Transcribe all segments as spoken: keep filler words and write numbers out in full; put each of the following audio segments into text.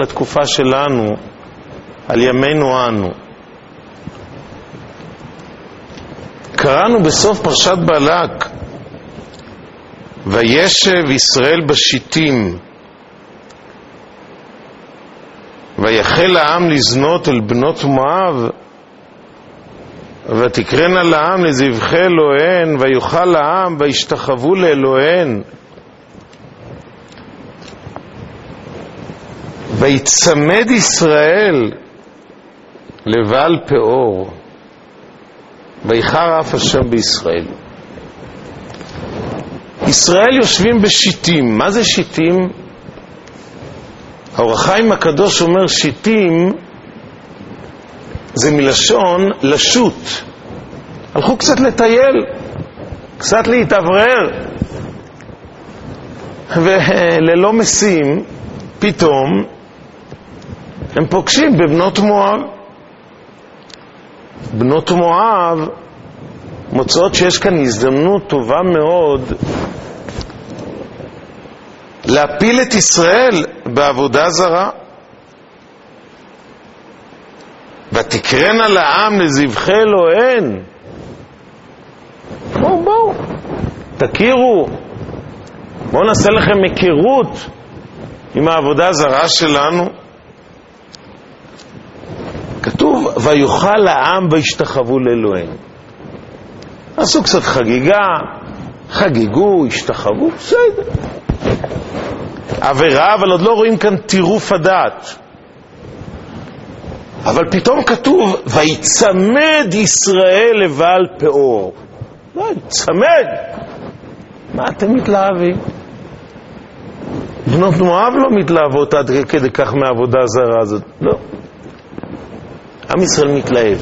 לתקופה שלנו, על ימינו אנו. קראנו בסוף פרשת בלק, וישב ישראל בשיטים, ויחל העם לזנות אל בנות מואב, ותקרנה לעם לזבחי אלוהיהן, ויאכל העם וישתחוו לאלוהיהן. ויצמד ישראל לבעל פאור, ויחר אף השם בישראל. ישראל יושבים בשיטים. מה זה שיטים? האור החיים הקדוש אומר שיטים זה מלשון לשוט. הלכו קצת לטייל, קצת להתאוורר, וללא משים פתאום הם פוגשים בבנות מואב. בנות מואב מוצאות שיש כאן הזדמנות טובה מאוד להפיל את ישראל בעבודה זרה. ותקרנה לעם לזבחי אלוהיהן. בואו בואו תכירו, בואו נעשה לכם היכרות עם העבודה הזרה שלנו. כתוב ויאכל העם וישתחוו לאלוהיהם. עשו קצת חגיגה, חגיגו, השתחוו, בסדר. עבירה, אבל עוד לא רואים כאן טירוף הדעת. אבל פתאום כתוב ויצמד ישראל לבעל פאור. לא, יצמד. מה אתם מתלהבים? בנות מואב לא מתלהבות עד כדי כך מהעבודה הזרה הזאת. לא. עם ישראל מתלהב.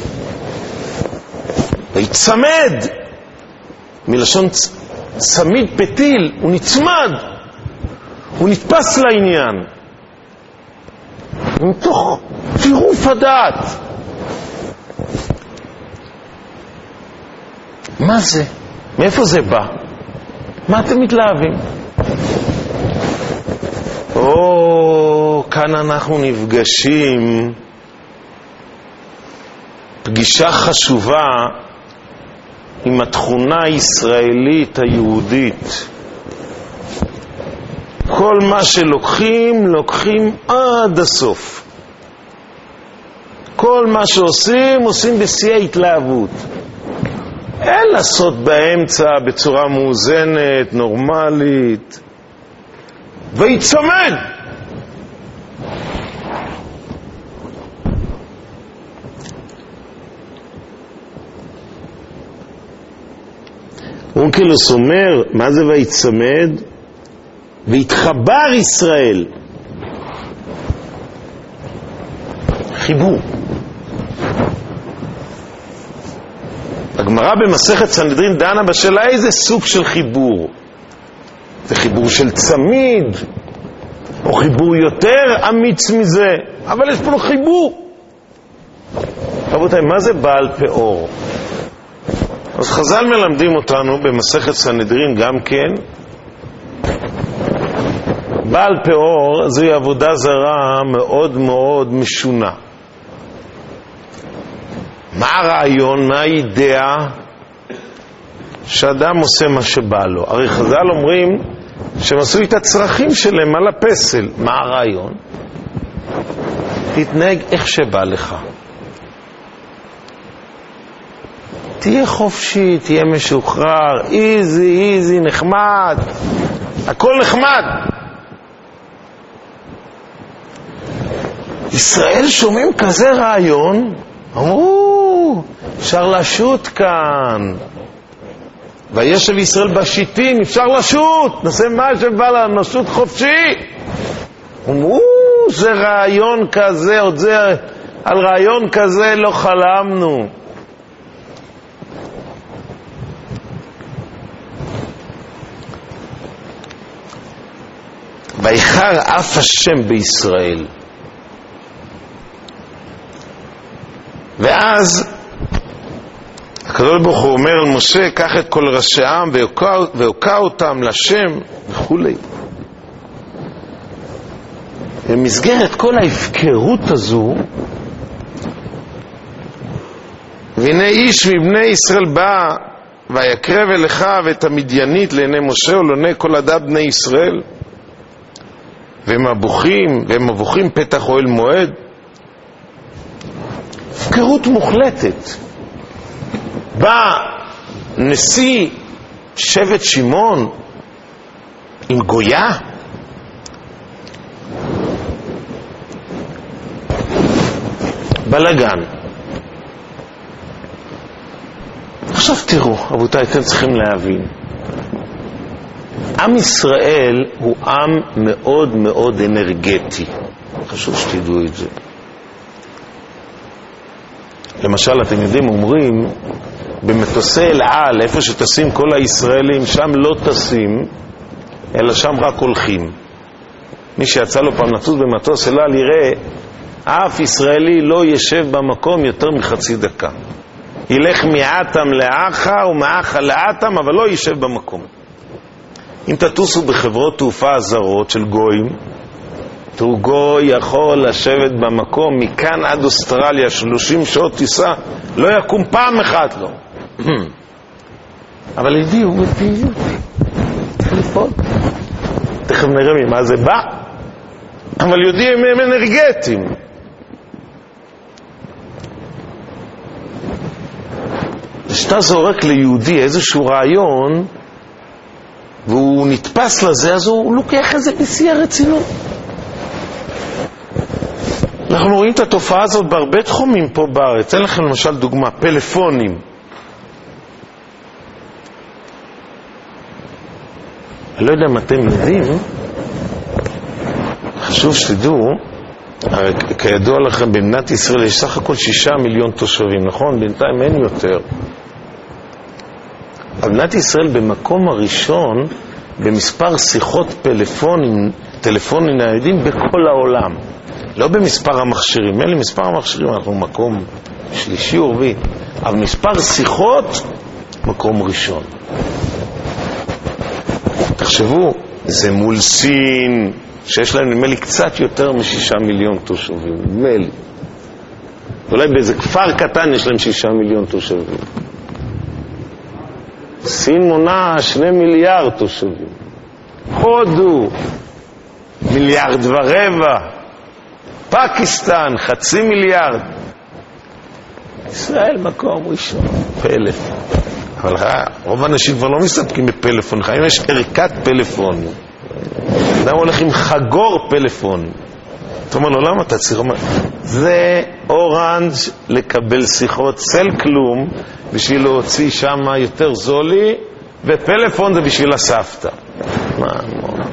ויצמד מלשון צמיד פתיל, הוא נצמד, הוא נתפס לעניין מתוך טירוף הדעת. מה זה? מאיפה זה בא? מה אתם מתלהבים? או, כאן אנחנו נפגשים פגישה חשובה עם התכונה הישראלית היהודית. כל מה שלוקחים, לוקחים עד הסוף. כל מה שעושים, עושים בשיא ההתלהבות. אין לעשות באמצע בצורה מאוזנת, נורמלית. ויצמד. אונקלוס אומר, מה זה ויצמד? והתחבר ישראל. חיבור. הגמרא במסכת סנהדרין דנה בשאלה איזה סוג של חיבור. זה חיבור של צמיד, או חיבור יותר אמיץ מזה, אבל יש פה חיבור. רבותיי, מה זה בעל פאור? אז חז"ל מלמדים אותנו במסכת סנהדרין גם כן, בעל פאור זוהי עבודה זרה מאוד מאוד משונה. מה הרעיון, מה האידאה? שאדם עושה מה שבא לו. הרי חז"ל אומרים שהם עשו את הצרכים שלהם על הפסל. מה הרעיון? תתנהג איך שבא לך. תהיה חופשי, תהיה משוחרר, איזי, איזי, נחמד. הכל נחמד. ישראל שומעים כזה רעיון, אמרו, אפשר לשוט כאן. וישב ישראל בשיטים, אפשר לשוט, נעשה מה שבא לנו, נשוט חופשי. אמרו, זה רעיון כזה, עוד זה, על רעיון כזה לא חלמנו. ויחר אף השם בישראל. ואז הקדוש ברוך הוא אומר על משה, קח את כל ראשי העם והוקע אותם לשם וכו'. במסגרת כל ההפקרות הזו, והנה איש מבני ישראל בא ויקרב אליך ואת המדיינית לעיני משה ולעיני כל עדת בני ישראל, והם מבוכים, והם מבוכים פתח אוהל מועד. הפקרות מוחלטת. בא נשיא שבט שמעון עם גויה, בלגן. עכשיו תראו, רבותיי, אתם צריכים להבין, עם ישראל הוא עם מאוד מאוד אנרגטי, חשוב שתדעו את זה. למשל, אתם יודעים, אומרים במטוסי אל על, איפה שטסים כל הישראלים, שם לא טסים, אלא שם רק הולכים. מי שיצא לו פעם לטוס במטוס אל על יראה, אף ישראלי לא ישב במקום יותר מחצי דקה. ילך מעתם לאחה ומאחה לאתם, אבל לא יישב במקום. אם תטוסו בחברות תעופה הזרות של גויים, תראו, גוי יכול לשבת במקום מכאן עד אוסטרליה שלושים שעות טיסה, לא יקום פעם אחת לו. אבל הביאו בפיוט טלפון, תכף נראה ממה זה בא, אבל יודעים הם אנרגטיים. כשאתה זורק ליהודי איזשהו רעיון והוא נתפס לזה, אז הוא לוקח איזה בשיא הרצינות. אנחנו רואים את התופעה הזאת בהרבה תחומים פה בארץ. אין לכם למשל דוגמה, פלאפונים. אני לא יודע אם אתם יודעים, חשוב שתדעו, כידוע לכם, במדינת ישראל יש סך הכל שישה מיליון תושבים, נכון? בינתיים אין יותר. במדינת ישראל במקום הראשון במספר שיחות פלאפונים, טלפונים ניידים בכל העולם. לא במספר המכשירים, אין לי מספר המכשירים, אנחנו מקום שלישי או רביעי, אבל מספר שיחות, מקום ראשון. תחשבו, זה מול סין, שיש להם נדמה לי קצת יותר משישה מיליון תושבים, נדמה לי. אולי באיזה כפר קטן יש להם שישה מיליון תושבים. סין מונה שני מיליארד תושבים. הודו, מיליארד ורבע. פקיסטן, חצי מיליארד. ישראל מקום ראשון, פלאפון. אבל רוב האנשים כבר לא מסתפקים בפלאפון, אם יש ערכת פלאפון. אדם הולך עם חגור פלאפון. אתה אומר לו, למה אתה צריך? זה אורנג' לקבל שיחות, סל כלום, בשביל להוציא שם יותר זולי, ופלאפון זה בשביל הסבתא. מה, מה?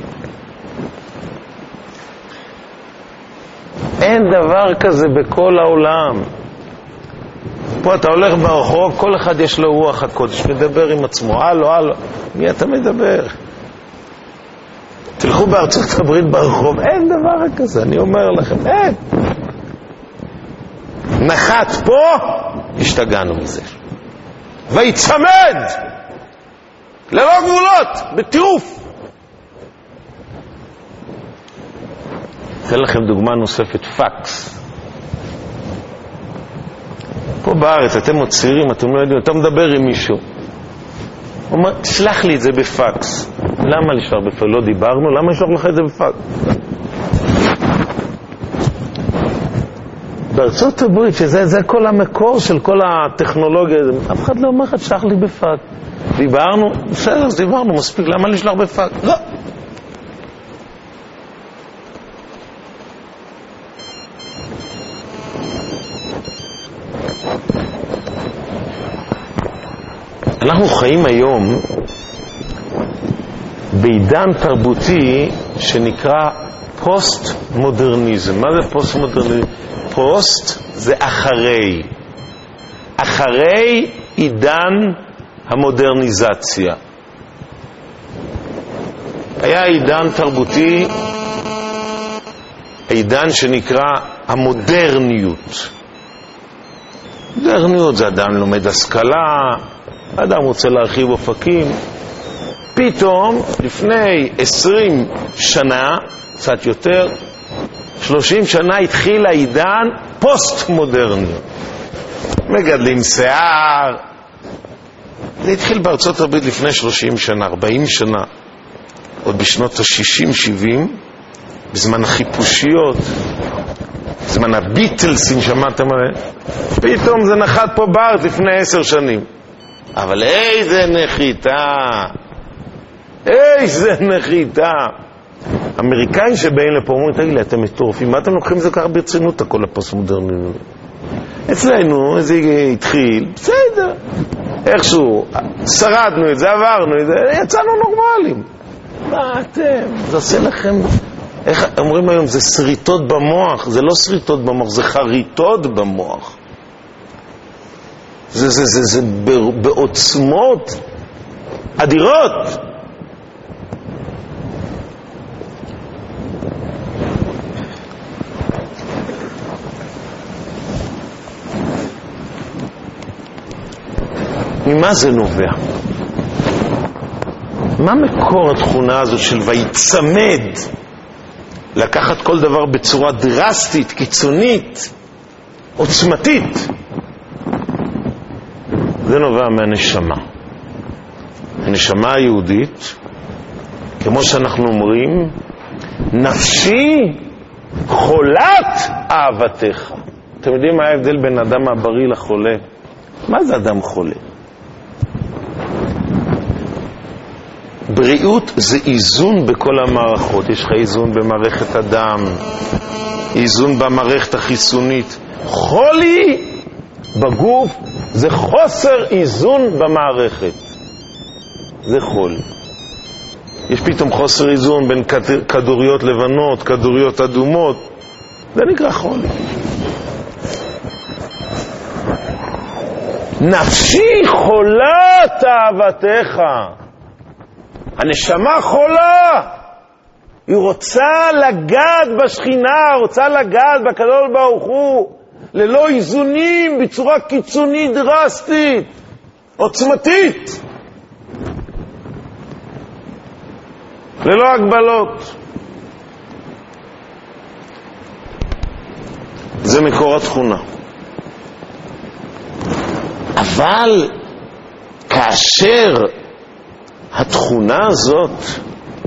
אין דבר כזה בכל העולם. פה אתה הולך ברחוב, כל אחד יש לו רוח הקודש, מדבר עם עצמו, הלו, הלו, מי אתה מדבר? תלכו בארצות הברית ברחוב, אין דבר כזה, אני אומר לכם, אין. נחת פה, השתגענו מזה. ויצמד, ללא גבולות, בטירוף. אתן לכם דוגמה נוספת, פקס. פה בארץ אתם עוד צעירים, אתם לא יודעים, אתה מדבר עם מישהו. הוא אומר, תשלח לי את זה בפקס. למה לשלוח בפקס? לא דיברנו, למה לשלוח לך את זה בפקס? בארצות הברית, שזה זה כל המקור של כל הטכנולוגיה, אף אחד לא אומר לך, תשלח לי בפקס. דיברנו, בסדר, אז דיברנו, מספיק, למה לשלוח בפקס? לא. אנחנו חיים היום בעידן תרבותי שנקרא פוסט-מודרניזם. מה זה פוסט-מודרניזם? פוסט זה אחרי. אחרי עידן המודרניזציה. היה עידן תרבותי, עידן שנקרא המודרניות. מודרניות זה אדם לומד השכלה, אדם רוצה להרחיב אופקים. פתאום, לפני עשרים שנה, קצת יותר, שלושים שנה התחיל העידן פוסט-מודרני. מגדלים שיער. זה התחיל בארצות הברית לפני שלושים שנה, ארבעים שנה. עוד בשנות ה-שישים שבעים, בזמן החיפושיות, בזמן הביטלסים, שמעתם עליהם? פתאום זה נחת פה בארץ לפני עשר שנים. אבל איזה נחיתה, איזה נחיתה. אמריקאים שבאים לפה אומרים, תגיד לי, אתם מטורפים, מה אתם לוקחים זה ככה ברצינות, הכל הפוסט-מודרני? אצלנו זה התחיל, בסדר, איכשהו שרדנו את זה, עברנו את זה, יצאנו נורמלים. מה אתם? זה עושה לכם, איך אומרים היום, זה שריטות במוח. זה לא שריטות במוח, זה חריטות במוח. זה, זה, זה, זה בעוצמות אדירות. ממה זה נובע? מה מקור התכונה הזאת של ויצמד? לקחת כל דבר בצורה דרסטית, קיצונית, עוצמתית. זה נובע מהנשמה. הנשמה היהודית, כמו שאנחנו אומרים, נפשי חולת אהבתך. אתם יודעים מה ההבדל בין אדם הבריא לחולה? מה זה אדם חולה? בריאות זה איזון בכל המערכות. יש לך איזון במערכת הדם, איזון במערכת החיסונית. חולי בגוף זה חוסר איזון במערכת. זה חולי. יש פתאום חוסר איזון בין כדוריות לבנות, כדוריות אדומות. זה נקרא חולי. נפשי חולת אהבתך. הנשמה חולה, היא רוצה לגעת בשכינה, רוצה לגעת בקדוש ברוך הוא, ללא איזונים, בצורה קיצונית, דרסטית, עוצמתית, ללא הגבלות. זה מקור התכונה. אבל כאשר התכונה הזאת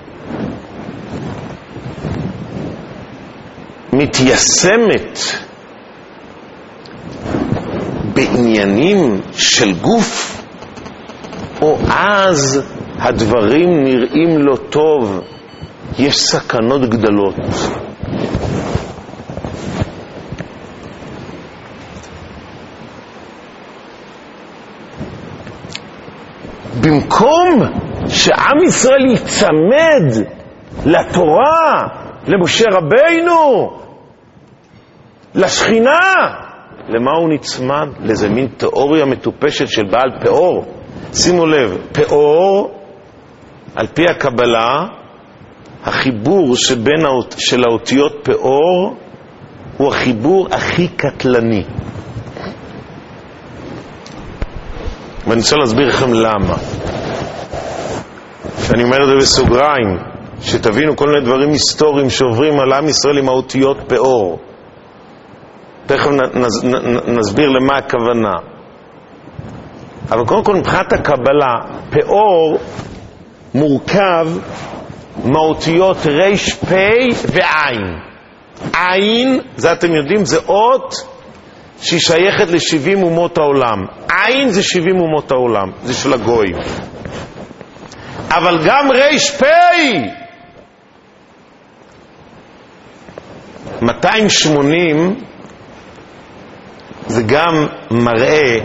מתיישמת בעניינים של גוף, או אז הדברים נראים לא טוב, יש סכנות גדולות. במקום שעם ישראל יצמד לתורה, למשה רבינו, לשכינה, למה הוא נצמד? לאיזה מין תיאוריה מטופשת של בעל פאור. שימו לב, פאור, על פי הקבלה, החיבור שבין האות, של האותיות פאור הוא החיבור הכי קטלני. ואני רוצה להסביר לכם למה. שאני אומר את זה בסוגריים, שתבינו כל מיני דברים היסטוריים שעוברים על עם ישראל עם האותיות פאור. תכף נס, נסביר למה הכוונה. אבל קודם כל מבחינת הקבלה, פאור מורכב מאותיות רש, פי ועין. עין, זה אתם יודעים, זה אות שהיא שייכת ל-שבעים אומות העולם. עין זה שבעים אומות העולם, זה של הגויים. אבל גם רש, פי מאתיים ושמונים זה גם מראה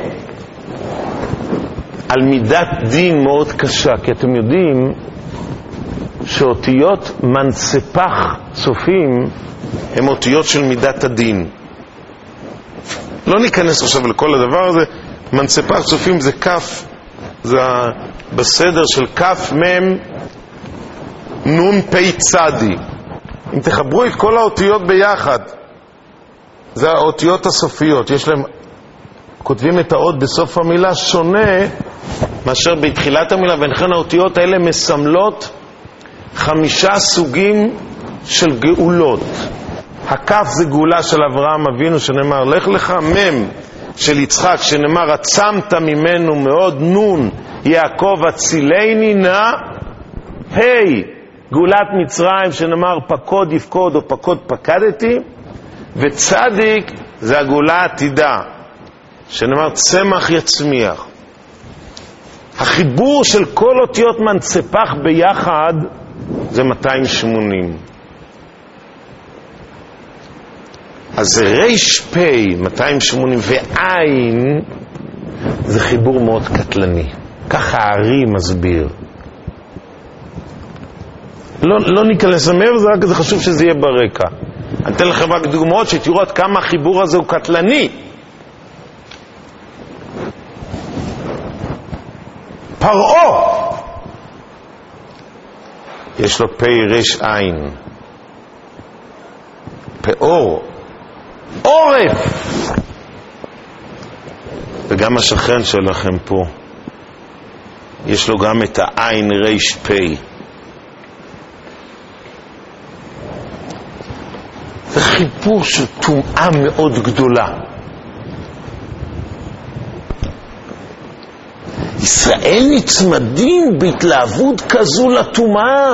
על מידת דין מאוד קשה, כי אתם יודעים שאותיות מנספח צופים הם אותיות של מידת הדין. לא ניכנס עכשיו לכל הדבר הזה. מנספח צופים זה כף, זה בסדר של כף מם נון פי צדי. אם תחברו את כל האותיות ביחד, זה האותיות הסופיות, יש להם, כותבים את האות בסוף המילה שונה מאשר בתחילת המילה, ולכן האותיות האלה מסמלות חמישה סוגים של גאולות. הכף זה גאולה של אברהם אבינו שנאמר לך לך, מם של יצחק שנאמר עצמת ממנו מאוד, נון יעקב הצילני נא, היי גאולת מצרים שנאמר פקוד יפקוד או פקוד פקדתי, וצדיק זה הגאולה העתידה שנאמר צמח יצמיח. החיבור של כל אותיות מנצפח ביחד זה מאתיים ושמונים. אז זה ריש פי מאתיים ושמונים ועין זה חיבור מאוד קטלני. ככה הארי מסביר. לא, לא ניכנס למעבר, זה רק זה חשוב שזה יהיה ברקע. אני אתן לכם רק דוגמאות שתראו עד כמה החיבור הזה הוא קטלני. פרעה יש לו פי ריש עין, פאור, עורף. וגם השכן שלכם פה יש לו גם את העין ריש פי. זה חיבור של טומאה מאוד גדולה. ישראל נצמדים בהתלהבות כזו לטומאה.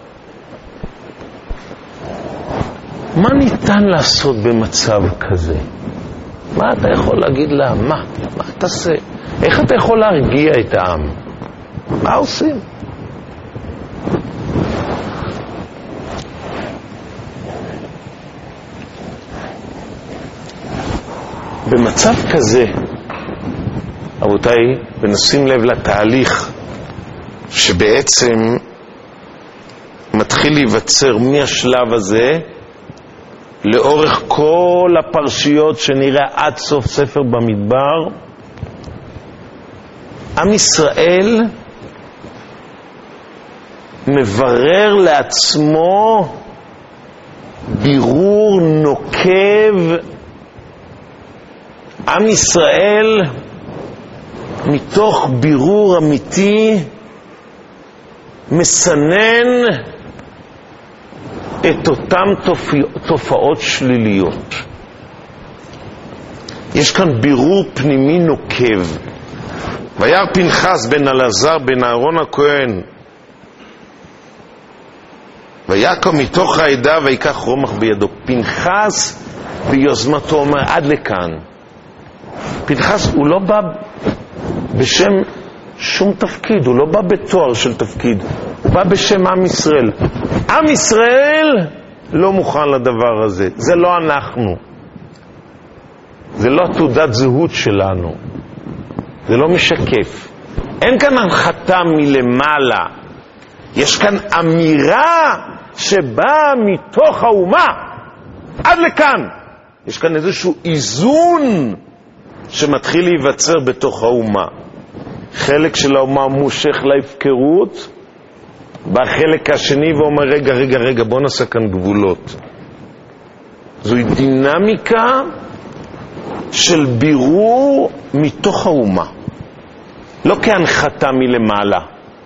מה ניתן לעשות במצב כזה? מה אתה יכול להגיד לה? מה? מה תעשה? איך אתה יכול להרגיע את העם? מה עושים? במצב כזה, רבותיי, ונשים לב לתהליך שבעצם מתחיל להיווצר מהשלב הזה לאורך כל הפרשיות שנראה עד סוף ספר במדבר. עם ישראל מברר לעצמו בירור נוקב. עם ישראל מתוך בירור אמיתי מסנן את אותם תופעות שליליות. יש כאן בירור פנימי נוקב. וירא פנחס בן אלעזר בן אהרון הכהן ויקום מתוך העדה ויקח רומח בידו. פנחס ביוזמתו אומר עד לכאן. פנחס הוא לא בא בשם שום תפקיד, הוא לא בא בתואר של תפקיד, הוא בא בשם עם ישראל. עם ישראל לא מוכן לדבר הזה, זה לא אנחנו, זה לא תעודת זהות שלנו, זה לא משקף. אין כאן הנחתה מלמעלה, יש כאן אמירה שבאה מתוך האומה עד לכאן. יש כאן איזשהו איזון שמתחיל להיווצר בתוך האומה. חלק של האומה מושך להפקרות, בחלק השני ואומר רגע רגע רגע בוא נעשה כאן גבולות. זוהי דינמיקה של בירור מתוך האומה, לא כהנחתה מלמעלה.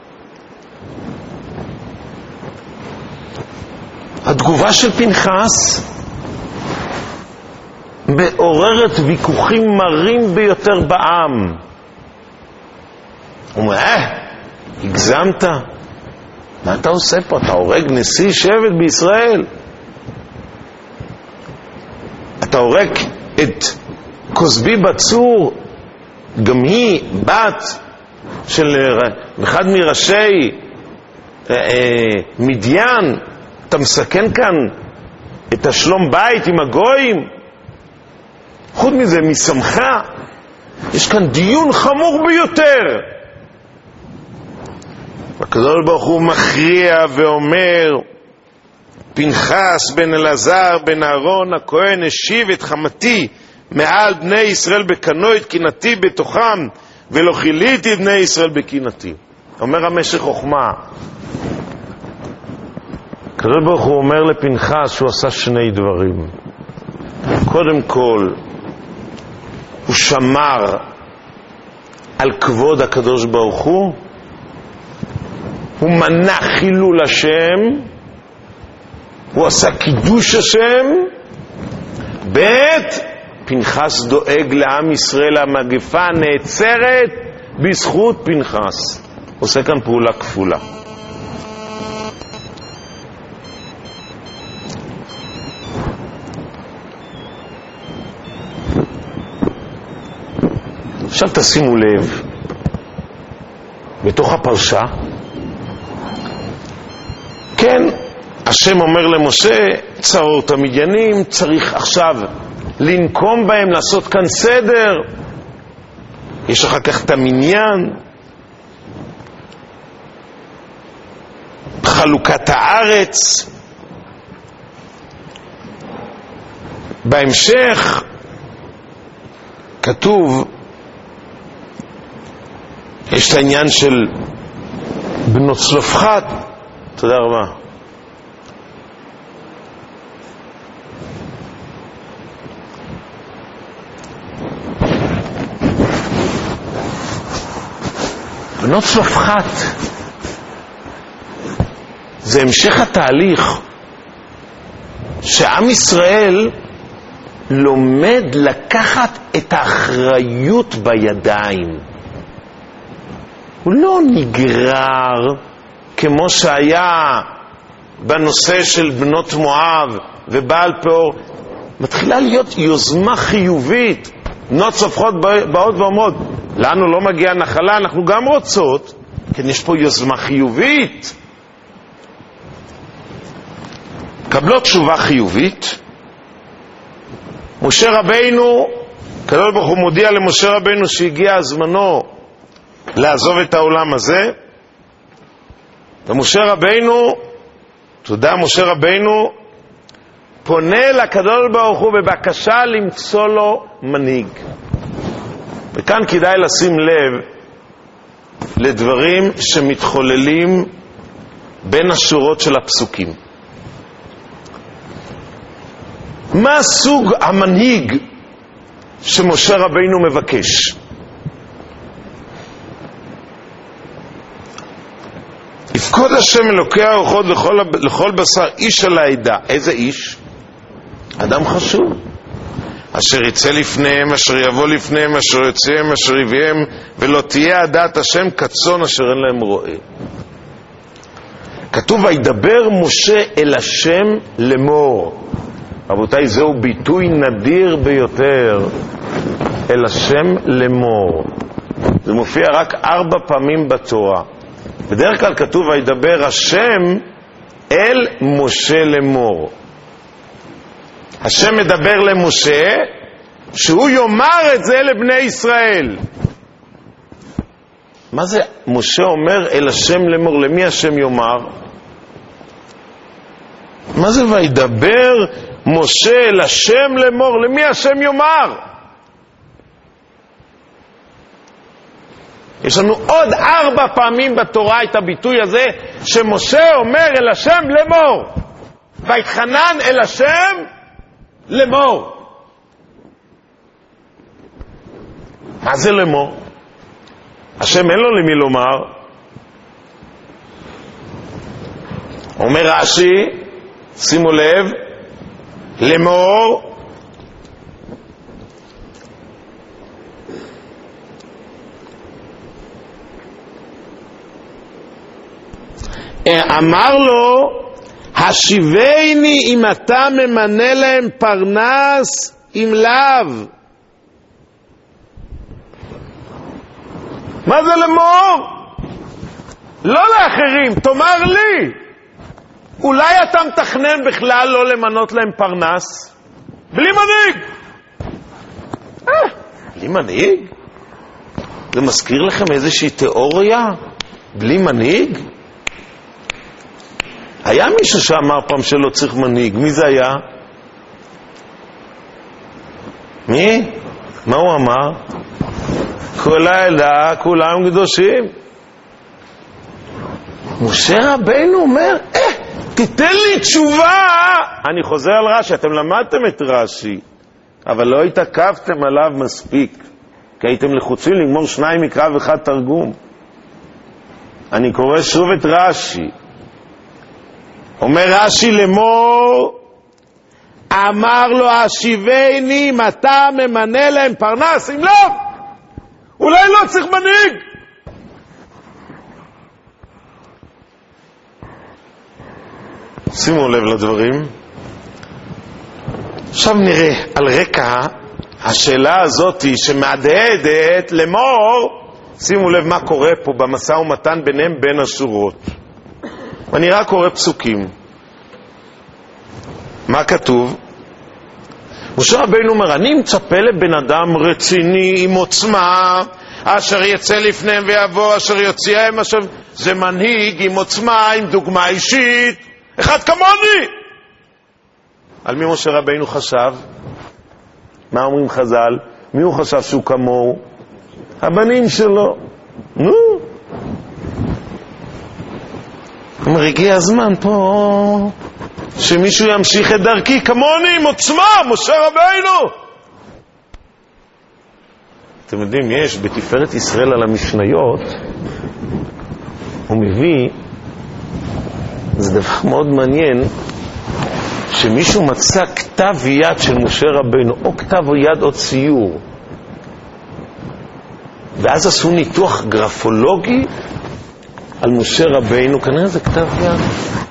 התגובה של פנחס מעוררת ויכוחים מרים ביותר בעם. הוא אומר, אה, הגזמת? מה אתה עושה פה? אתה הורג נשיא שבט בישראל? אתה הורג את כוסבי בצור, גם היא בת של אחד מראשי אה, אה, מדיין. אתה מסכן כאן את השלום בית עם הגויים. חוץ מזה, משמחה, יש כאן דיון חמור ביותר. הקדוש ברוך הוא מכריע ואומר, פנחס בן אלעזר בן אהרון הכהן השיב את חמתי מעל בני ישראל בקנו את קנאתי בתוכם, ולא חיליתי את בני ישראל בקנאתי. אומר המשך חוכמה, הקדוש ברוך הוא אומר לפנחס שהוא עשה שני דברים. קודם כל, הוא שמר על כבוד הקדוש ברוך הוא, הוא מנע חילול השם, הוא עשה קידוש השם, בית, פנחס דואג לעם ישראל, המגפה נעצרת בזכות פנחס. עושה כאן פעולה כפולה. עכשיו תשימו לב, בתוך הפרשה, כן, השם אומר למשה, צרור את המדיינים, צריך עכשיו לנקום בהם, לעשות כאן סדר. יש אחר כך את המניין, חלוקת הארץ. בהמשך כתוב, יש את העניין של בנות צלופחד. תודה רבה. בנות צלופחד זה המשך התהליך שעם ישראל לומד לקחת את האחריות בידיים. הוא לא נגרר כמו שהיה בנושא של בנות מואב ובעל פאור. מתחילה להיות יוזמה חיובית. בנות צלופחד באות ואומרות, לנו לא מגיעה נחלה, אנחנו גם רוצות. כן, יש פה יוזמה חיובית. קבלות תשובה חיובית. משה רבינו, הקדוש ברוך הוא מודיע למשה רבינו שהגיע הזמנו לעזוב את העולם הזה, ומשה רבינו, תודה משה רבינו, פונה לקדוש ברוך הוא בבקשה למצוא לו מנהיג. וכאן כדאי לשים לב לדברים שמתחוללים בין השורות של הפסוקים. מה סוג המנהיג שמשה רבינו מבקש? יפקוד השם אלוקי הרוחות לכל, לכל בשר איש על העדה. איזה איש? אדם חשוב, אשר יצא לפניהם, אשר יבוא לפניהם, אשר יוצאם, אשר יביהם, ולא תהיה עדת השם כצאן אשר אין להם רועה. כתוב, וידבר משה אל השם לאמור. רבותיי, זהו ביטוי נדיר ביותר, אל השם לאמור. זה מופיע רק ארבע פעמים בתורה. בדרך כלל כתוב, וידבר השם אל משה לאמור. השם מדבר למשה שהוא יאמר את זה לבני ישראל. מה זה משה אומר אל השם לאמור? למי השם יאמר? מה זה וידבר משה אל השם לאמור? למי השם יאמר? יש לנו עוד ארבע פעמים בתורה את הביטוי הזה שמשה אומר אל השם לאמור. ויתחנן אל השם לאמור. מה זה לאמור? השם אין לו למי לומר. אומר רש"י, שימו לב, לאמור אמר לו, השיבני אם אתה ממנה להם פרנס עם לאו. מה זה לאמור? לא לאחרים, תאמר לי. אולי אתה מתכנן בכלל לא למנות להם פרנס? בלי מנהיג. אה, בלי מנהיג? זה מזכיר לכם איזושהי תיאוריה? בלי מנהיג? היה מישהו שאמר פעם שלא צריך מנהיג. מי זה היה? מי? מה הוא אמר? כל העדה, כולם קדושים. משה רבינו אומר, אה, תיתן לי תשובה. אני חוזר על רש"י, אתם למדתם את רש"י, אבל לא התעכבתם עליו מספיק, כי הייתם לחוצים לגמור שניים מקרא ואחד תרגום. אני קורא שוב את רש"י. אומר רש"י לאמור, אמר לו, השיבני אם אתה ממנה להם פרנס, אם לא, אולי לא צריך מנהיג. שימו לב לדברים. עכשיו נראה על רקע השאלה הזאת שמהדהדת למור, שימו לב מה קורה פה במשא ומתן ביניהם בין השורות. אני רק קורא פסוקים. מה כתוב? משה רבינו אומר, אני מצפה לבן אדם רציני עם עוצמה, אשר יצא לפניהם ויבוא, אשר יוציאם, אשר... זה מנהיג עם עוצמה, עם דוגמה אישית, אחד כמוני. על מי משה רבינו חשב? מה אומרים חז"ל? מי הוא חשב שהוא כמוהו? הבנים שלו. נו. אומר, הגיע הזמן פה שמישהו ימשיך את דרכי כמוני עם עוצמה, משה רבינו. אתם יודעים, יש בתפארת ישראל על המשניות, הוא מביא, זה דבר מאוד מעניין, שמישהו מצא כתב יד של משה רבינו, או כתב יד או ציור, ואז עשו ניתוח גרפולוגי על משה רבינו, כנראה זה כתב יד.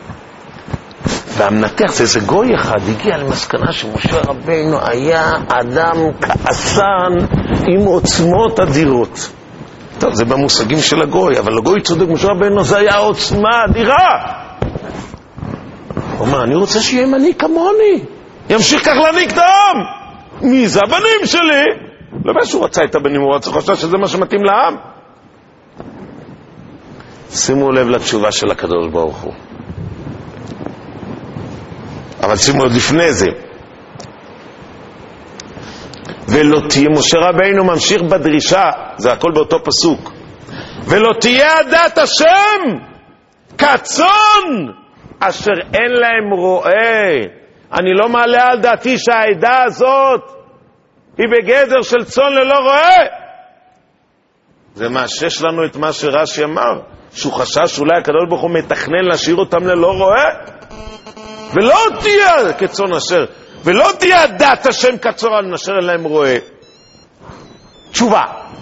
והמנתח, זה איזה גוי אחד, הגיע למסקנה שמשה רבינו היה אדם כעסן עם עוצמות אדירות. טוב, זה במושגים של הגוי, אבל הגוי צודק, משה רבינו זה היה עוצמה אדירה. הוא אומר, אני רוצה שיהיה מנהיג כמוני, ימשיך כך להנהיג את העם. מי זה? הבנים שלי. לא יודע שהוא רצה את הבנים, הוא רצה חושב שזה מה שמתאים לעם. שימו לב לתשובה של הקדוש ברוך הוא. אבל שימו לב לפני זה. ולא תהיה, משה רבינו ממשיך בדרישה, זה הכל באותו פסוק. ולא תהיה עדת השם כצאן אשר אין להם רועה. אני לא מעלה על דעתי שהעדה הזאת היא בגדר של צאן ללא רועה. זה מאשש לנו את מה שרש"י אמר, שהוא חשש שאולי הקדוש ברוך הוא מתכנן להשאיר אותם ללא רועה. ולא תהיה כצאן אשר, ולא תהיה עדת השם כצאן אשר אין להם רועה. תשובה.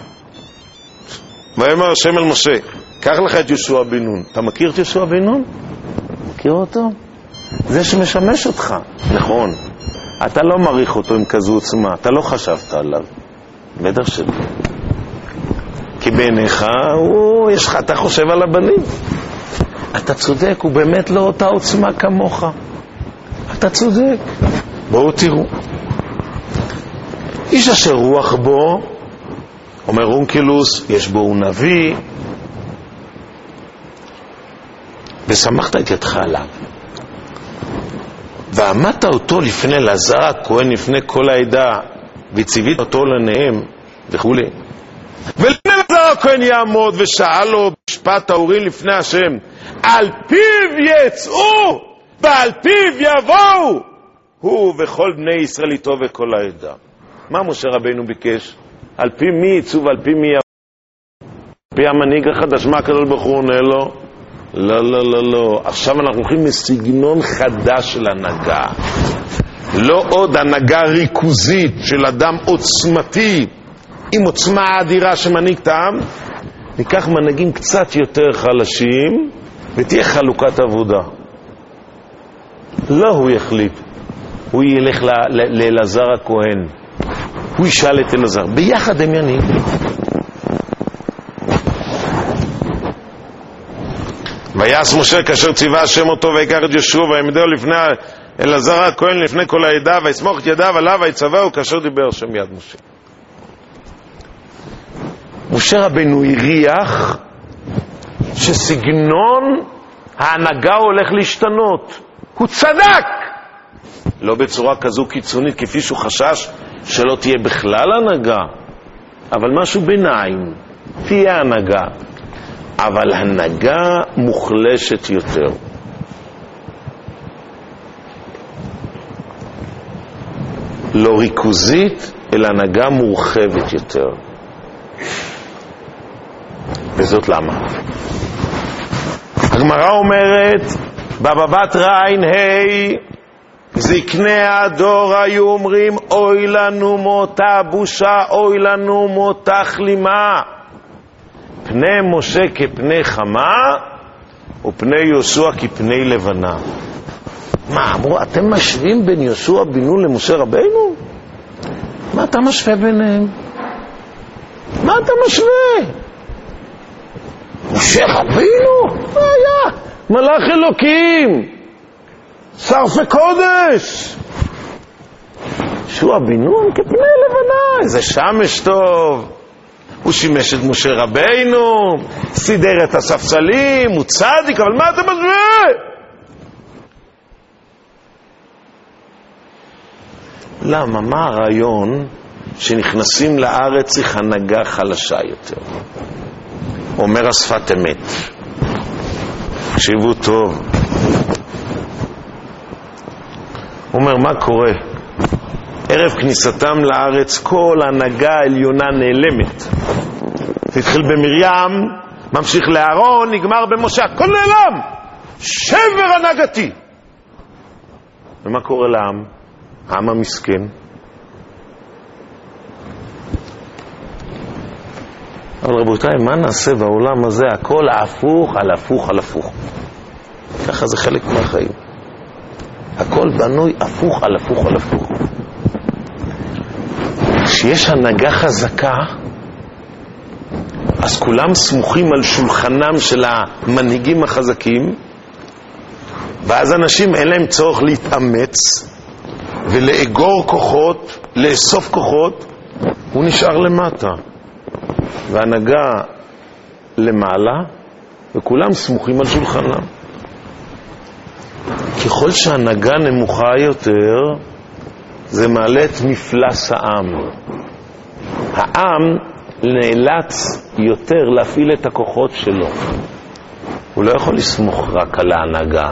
ויאמר השם אל משה, קח לך את יהושע בן נון. אתה מכיר את יהושע בן נון? מכיר אותו? זה שמשמש אותך. נכון. אתה לא מעריך אותו עם כזו עוצמה, אתה לא חשבת עליו. בטח שלא. כי בעיניך, הוא, יש לך, אתה חושב על הבנים. אתה צודק, הוא באמת לא אותה עוצמה כמוך. אתה צודק. בואו תראו. איש אשר רוח בו, אומר אונקלוס, יש בו הוא נביא, ושמחת את ידך עליו. ועמדת אותו לפני אלעזר הכהן, לפני כל העדה, וציווית אותו לנהם, וכו'. ולפני אלעזר הכהן יעמוד, ושאל לו משפט האורים לפני השם, על פיו יצאו, ועל פיו יבואו, הוא וכל בני ישראל איתו וכל העדה. מה משה רבינו ביקש? על פי מי יצאו ועל פי מי יבואו? על פי המנהיג החדש, מה הקדוש ברוך הוא עונה לו? לא, לא, לא, לא. עכשיו אנחנו הולכים מסגנון חדש של הנהגה. לא עוד הנהגה ריכוזית של אדם עוצמתי, עם עוצמה אדירה שמנהיג את העם. ניקח מנהיגים קצת יותר חלשים, ותהיה חלוקת עבודה. לא הוא יחליט. הוא ילך לאלעזר הכהן. הוא ישאל את אלעזר. ביחד הם ינהיגו. ויעש משה כאשר ציווה השם אותו, ויקח את יהושע ויעמדהו לפני אלעזר הכהן לפני כל העדה, ויסמוך את ידיו עליו ויצווהו כאשר דיבר השם יד משה. משה רבינו הריח שסגנון ההנהגה הולך להשתנות. הוא צדק, לא בצורה כזו קיצונית כפי שהוא חשש שלא תהיה בכלל הנהגה, אבל משהו ביניים, תהיה הנהגה, אבל הנהגה מוחלשת יותר. לא ריכוזית, אלא הנהגה מורחבת יותר. וזאת למה? הגמרא אומרת, בבא בתרא עין ה' זקני הדור היו אומרים, אוי לנו מאותה בושה, אוי לנו מאותה כלימה. פני משה כפני חמה, ופני יהושע כפני לבנה. מה אמרו? אתם משווים בין יהושע בן נון למשה רבינו? מה אתה משווה ביניהם? מה אתה משווה? משה רבינו? מה היה? מלאך אלוקים, שרפי קודש. יהושע בן נון כפני לבנה, איזה שמש טוב. הוא שימש את משה רבינו, סידר את הספסלים, הוא צדיק, אבל מה אתה משווה? למה? מה הרעיון שנכנסים לארץ צריך הנהגה חלשה יותר? אומר השפת אמת, תקשיבו טוב. אומר, מה קורה? ערב כניסתם לארץ כל ההנהגה העליונה נעלמת. זה התחיל במרים, ממשיך לאהרון, נגמר במשה, הכל נעלם. שבר הנהגתי. ומה קורה לעם? העם המסכן. אבל רבותיי, מה נעשה בעולם הזה? הכל הפוך על הפוך על הפוך. ככה זה חלק מהחיים. הכל בנוי הפוך על הפוך על הפוך. כשיש הנהגה חזקה, אז כולם סמוכים על שולחנם של המנהיגים החזקים, ואז אנשים אין להם צורך להתאמץ ולאגור כוחות, לאסוף כוחות, הוא נשאר למטה. והנהגה למעלה, וכולם סמוכים על שולחנם. ככל שהנהגה נמוכה יותר, זה מעלה את מפלס העם. העם נאלץ יותר להפעיל את הכוחות שלו. הוא לא יכול לסמוך רק על ההנהגה.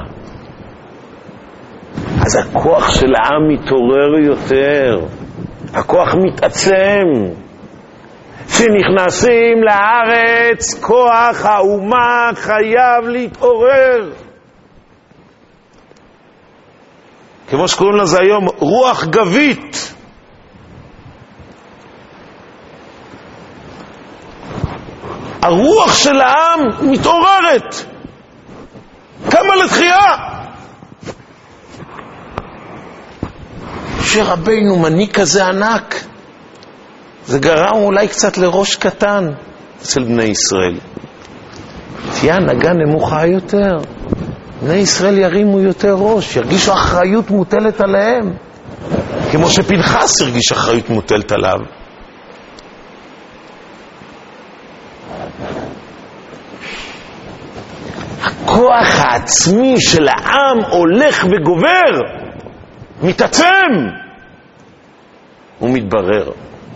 אז הכוח של העם מתעורר יותר. הכוח מתעצם. כשנכנסים לארץ, כוח האומה חייב להתעורר. כמו שקוראים לזה היום, רוח גבית. הרוח של העם מתעוררת. כמה לתחייה. שרבינו מנהיג כזה ענק, זה גרם אולי קצת לראש קטן אצל בני ישראל. תהיה הנהגה נמוכה יותר, בני ישראל ירימו יותר ראש, ירגישו אחריות מוטלת עליהם, כמו שפנחס הרגיש אחריות מוטלת עליו. הכוח העצמי של העם הולך וגובר, מתעצם ומתברר.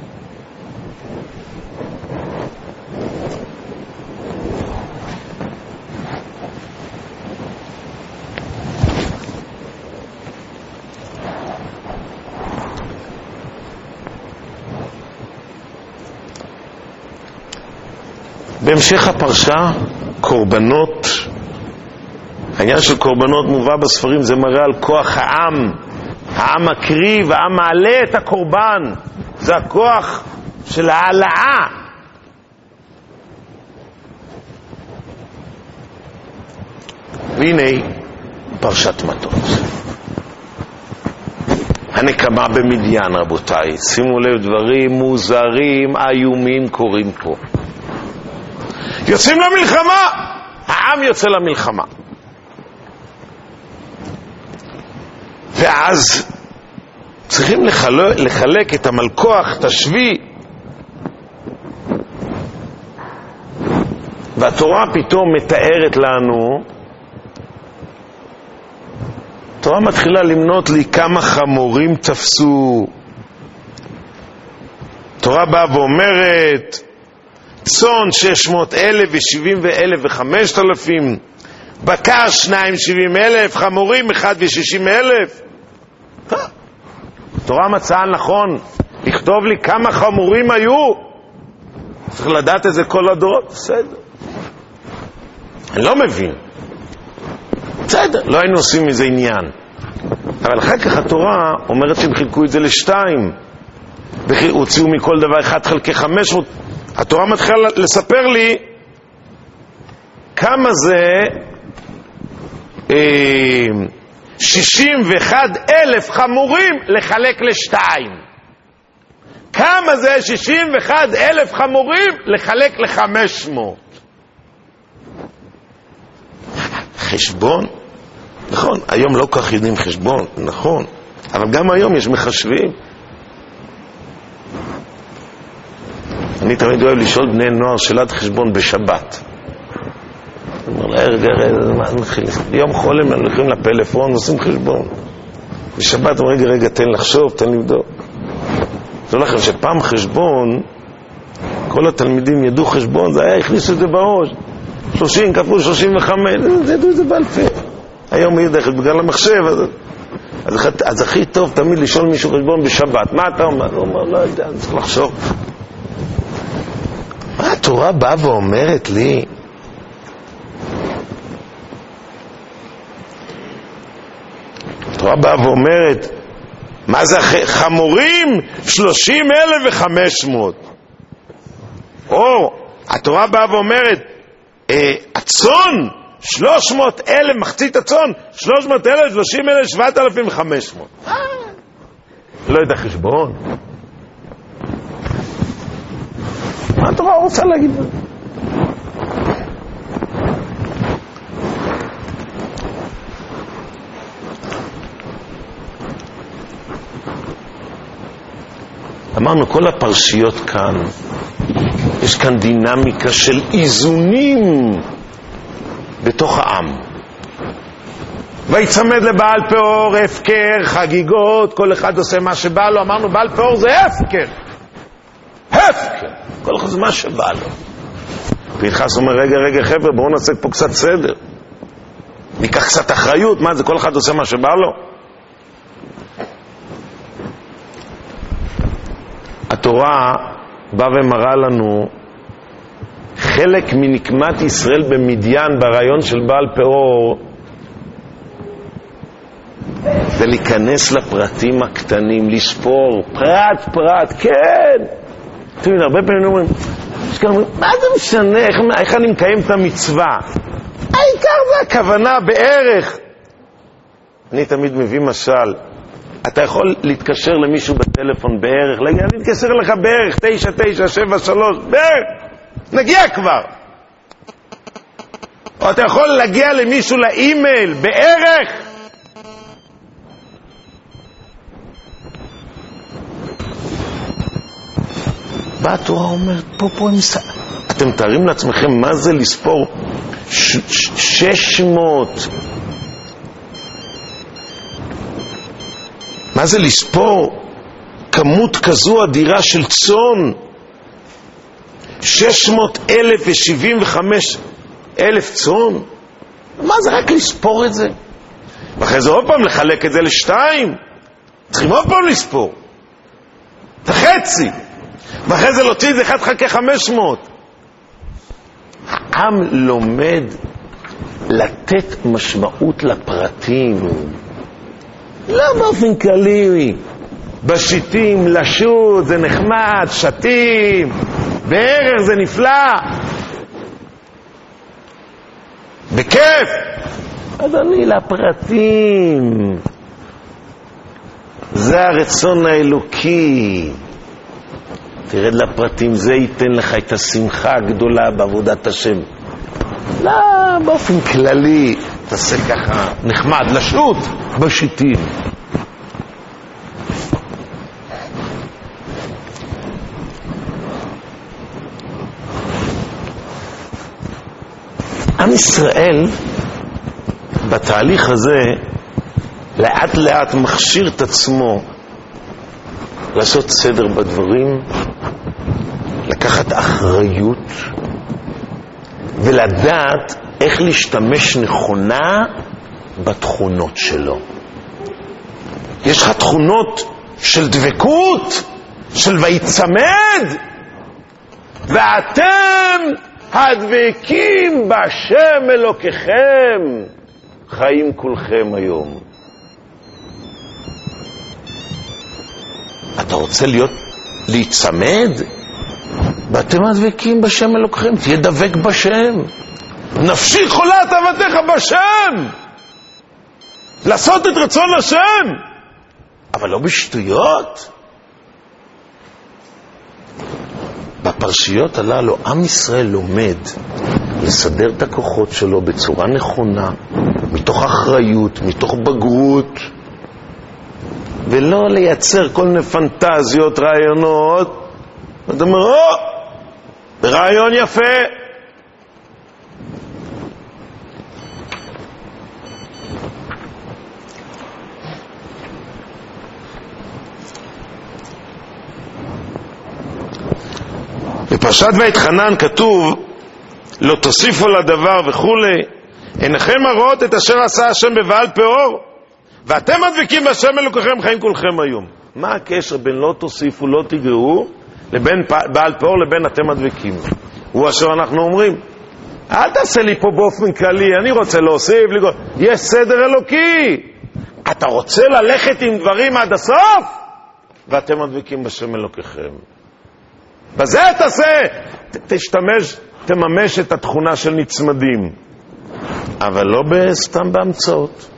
בהמשך הפרשה, קורבנות. העניין של קורבנות מובא בספרים, זה מראה על כוח העם. העם מקריב, העם מעלה את הקורבן. זה הכוח של העלאה. והנה פרשת מטות. הנקמה במדיין, רבותיי. שימו לב, דברים מוזרים, איומים קורים פה. יוצאים למלחמה, העם יוצא למלחמה. ואז צריכים לחלק, לחלק את המלכוח, תשבי. והתורה פתאום מתארת לנו, התורה מתחילה למנות לי כמה חמורים תפסו. התורה באה ואומרת, צאן שש מאות אלף ושבעים ואלף וחמשת אלפים, בקר שניים שבעים אלף, חמורים אחד ושישים אלף. התורה מצאה נכון לכתוב לי כמה חמורים היו. צריך לדעת את זה כל הדורות. בסדר, אני לא מבין. בסדר, לא היינו עושים מזה עניין. אבל אחר כך התורה אומרת שהם חילקו את זה לשתיים, הוציאו מכל דבר אחד חלקי חמש מאות. התורה מתחילה לספר לי כמה זה אה, שישים ואחד אלף חמורים לחלק לשתיים. כמה זה שישים ואחד אלף חמורים לחלק לחמש מאות. חשבון? נכון, היום לא כך יודעים חשבון, נכון, אבל גם היום יש מחשבים. אני תמיד אוהב לשאול בני נוער שאלת חשבון בשבת. אני אומר לה, רגע, רגע, מה נתחיל? ביום חול הם הולכים לפלאפון ועושים חשבון. בשבת אומר, רגע, רגע, תן לחשוב, תן לבדוק. זה לכם שפעם חשבון, כל התלמידים ידעו חשבון, זה היה, הכניסו את זה בראש. שלושים כפול שלושים וחמש, זה ידעו את זה בעל פה. היום היא יודעת, בגלל המחשב, אז, אז, אז הכי טוב תמיד לשאול מישהו חשבון בשבת. מה אתה אומר? הוא אומר, לא יודע, אני צריך לחשוב. מה התורה באה ואומרת לי? התורה באה ואומרת, מה זה חמורים? שלושים אלף וחמש מאות. או, התורה באה ואומרת, אה, הצון, שלוש מאות אלף, מחצית הצון, שלוש מאות אלף, שלושים אלף, שבעת אלפים וחמש מאות. אה, לא יודע חשבון. מה התורה רוצה להגיד? אמרנו, כל הפרשיות כאן, יש כאן דינמיקה של איזונים בתוך העם. ויצמד לבעל פאור, הפקר, חגיגות, כל אחד עושה מה שבא לו. אמרנו, בעל פאור זה הפקר. הפקר. כל אחד זה מה שבא לו. פנחס אומר, רגע, רגע, חבר'ה, בואו נעשה פה קצת סדר. ניקח קצת אחריות, מה זה? כל אחד עושה מה שבא לו. התורה באה ומראה לנו חלק מנקמת ישראל במדיין, ברעיון של בעל פאור, זה להיכנס לפרטים הקטנים, לספור פרט פרט, כן. אתם יודעים, הרבה פעמים אומרים, יש כאלה אומרים, מה זה משנה, איך, איך אני מקיים את המצווה? העיקר זה הכוונה בערך. אני תמיד מביא משל, אתה יכול להתקשר למישהו בטלפון בערך, להגיד, אני אתקשר לך בערך, תשע, תשע, שבע, שלוש, בערך, נגיע כבר. או אתה יכול להגיע למישהו לאימייל, בערך. באה התורה אומרת, פה פה נמצא. אתם תארים לעצמכם מה זה לספור ש- ש- שש מאות. מה זה לספור כמות כזו אדירה של צאן? שש מאות אלף ושבעים וחמש אלף צאן? מה זה רק לספור את זה? ואחרי זה עוד פעם לחלק את זה לשתיים. צריכים עוד פעם לספור את החצי, ואחרי זה להוציא את זה אחד חלקי חמש מאות. העם לומד לתת משמעות לפרטים, לא באופן כללי. בשיטים, לשוט, זה נחמד, שתים, בערך זה נפלא, בכיף. אדוני, לפרטים, זה הרצון האלוקי. תרד לפרטים, זה ייתן לך את השמחה הגדולה בעבודת השם. לא, באופן כללי, תעשה ככה, נחמד, לשוט, בשיטים. עם ישראל בתהליך הזה לאט לאט מכשיר את עצמו לעשות סדר בדברים, לקחת אחריות ולדעת איך להשתמש נכונה בתכונות שלו. יש לך תכונות של דבקות, של ויצמד, ואתם הדבקים בשם אלוקיכם חיים כולכם היום. אתה רוצה להיות, להיצמד? ואתם הדבקים בשם אלוהיכם, תהיה דבק בשם. נפשי חולת עבדיך בשם. לעשות את רצון השם. אבל לא בשטויות. בפרשיות הללו, עם ישראל לומד לסדר את הכוחות שלו בצורה נכונה, מתוך אחריות, מתוך בגרות, ולא לייצר כל מיני פנטזיות, רעיונות. אתה אומר, או, רעיון יפה. בפרשת ויתחנן כתוב, לא תוסיפו לדבר וכולי, עיניכם הרואות את אשר עשה השם בבעל פאור, ואתם הדבקים בשם אלוקיכם חיים כולכם היום. מה הקשר בין לא תוסיפו, לא תגרעו, לבין בעל פאור לבין אתם הדבקים? הוא אשר אנחנו אומרים, אל תעשה לי פה באופן כללי, אני רוצה להוסיף, לגור. יש סדר אלוקי. אתה רוצה ללכת עם דברים עד הסוף, ואתם הדבקים בשם אלוקיכם. בזה תעשה, תשתמש, תממש את התכונה של נצמדים, אבל לא בסתם בהמצאות.